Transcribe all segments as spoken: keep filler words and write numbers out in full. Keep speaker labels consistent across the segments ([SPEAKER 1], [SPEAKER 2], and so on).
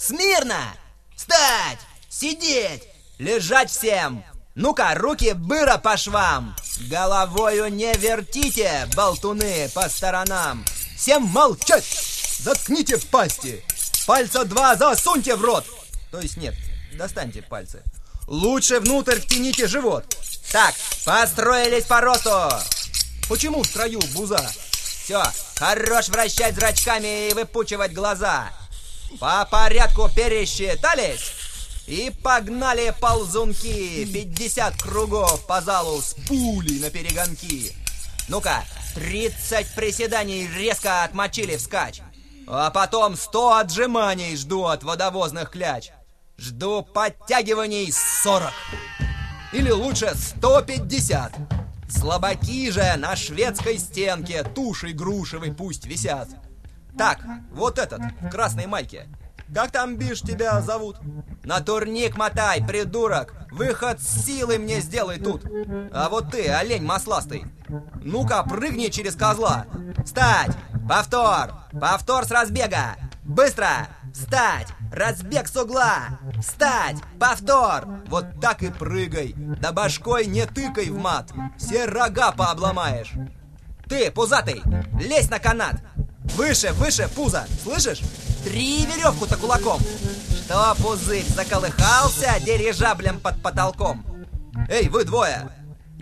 [SPEAKER 1] смирно! Встать! Сидеть! Лежать всем! Ну-ка, руки быро по швам! Головою не вертите, болтуны, по сторонам! Всем молчать! Заткните пасти! Пальца два засуньте в рот! То есть нет, достаньте пальцы. Лучше внутрь втяните живот. Так, построились по росту. Почему в строю буза? Все, хорош вращать зрачками и выпучивать глаза. По порядку пересчитались и погнали ползунки. Пятьдесят кругов по залу с пулей на перегонки. Ну-ка, тридцать приседаний резко отмочили вскачь. А потом сто отжиманий жду от водовозных кляч. Жду подтягиваний сорок. Или лучше сто пятьдесят. Слабаки же на шведской стенке тушей грушевой пусть висят. Так, вот этот, в красной майке. Как там, бишь, тебя зовут? На турник мотай, придурок. Выход с силой мне сделай тут. А вот ты, олень масластый, ну-ка, прыгни через козла. Встать! Повтор! Повтор с разбега! Быстро! Встать! Разбег с угла! Встать! Повтор! Вот так и прыгай! Да башкой не тыкай в мат! Все рога пообломаешь! Ты, пузатый, лезь на канат! Выше, выше, пузо! Слышишь? Три веревку-то кулаком! Что, пузырь, заколыхался дирижаблем под потолком? Эй, вы двое!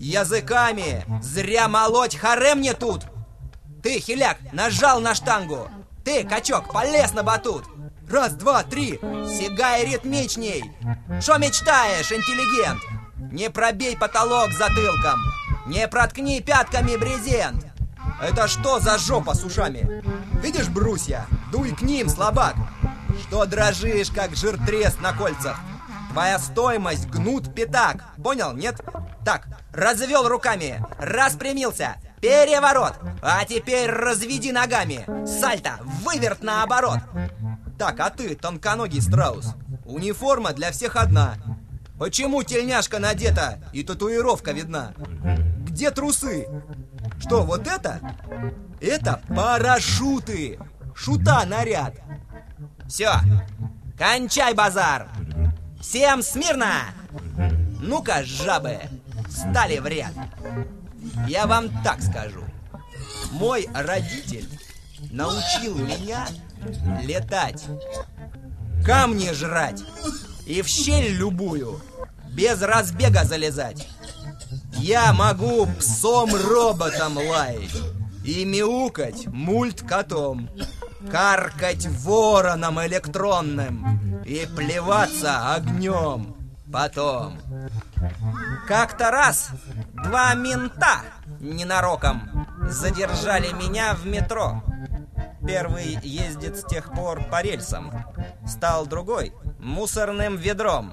[SPEAKER 1] Языками! Зря молоть, харе мне тут! Ты, хиляк, нажал на штангу! Ты, качок, полез на батут! Раз, два, три! Сигай ритмичней! Шо мечтаешь, интеллигент? Не пробей потолок затылком! Не проткни пятками брезент! Это что за жопа с ушами? Видишь брусья? Дуй к ним, слабак! Что дрожишь, как жиртрест на кольцах? Твоя стоимость гнут пятак. Понял, нет? Так, развел руками, распрямился, переворот. А теперь разведи ногами. Сальто, выверт наоборот. Так, а ты, тонконогий страус, униформа для всех одна. Почему тельняшка надета и татуировка видна? Где трусы? Что, вот это? Это парашюты. Шута наряд. Все, кончай базар. Всем смирно! Ну-ка, жабы, встали в ряд. Я вам так скажу. Мой родитель научил меня летать, камни жрать и в щель любую без разбега залезать. Я могу псом-роботом лаять и мяукать мульт-котом, каркать вороном электронным и плеваться огнем потом. Как-то раз два мента ненароком задержали меня в метро. Первый ездит с тех пор по рельсам, стал другой мусорным ведром.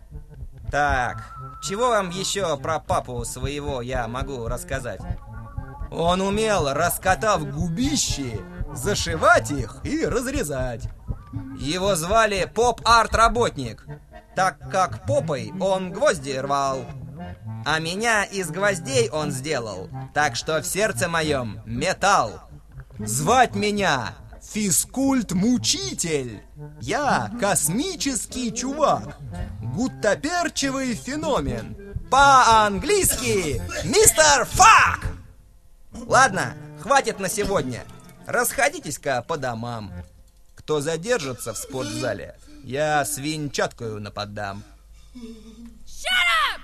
[SPEAKER 1] Так, чего вам еще про папу своего я могу рассказать? Он умел, раскатав губищи, зашивать их и разрезать. Его звали поп-арт-работник, так как попой он гвозди рвал. А меня из гвоздей он сделал, так что в сердце моем металл. Звать меня физкульт-мучитель. Я космический чувак, гуттаперчевый феномен. По-английски мистер Фак! Ладно, хватит на сегодня. Расходитесь-ка по домам. Кто задержится в спортзале, я свинчаткою нападам.
[SPEAKER 2] Shut up!